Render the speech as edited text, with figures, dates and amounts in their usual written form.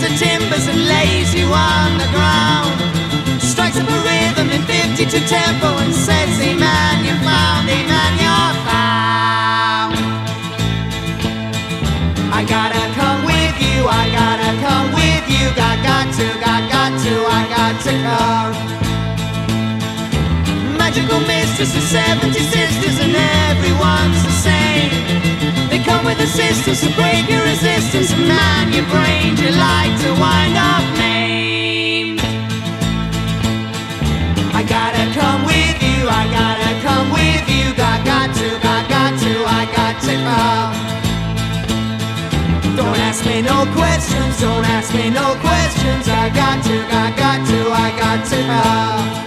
the timbers and lays you on the ground. Strikes up a rhythm in 52 tempo and says, hey man, you found, hey man, you're found. I gotta come with you, I gotta come with you. Got to, I got to come. Magical mistress and 70 sisters and everyone's the same. They come with assistance to break your resistance and man your brain. You like to wind up maimed. I gotta come with you, I gotta come with you. Got to, I got to come. Don't ask me no questions, don't ask me no questions. I got to, I got to come.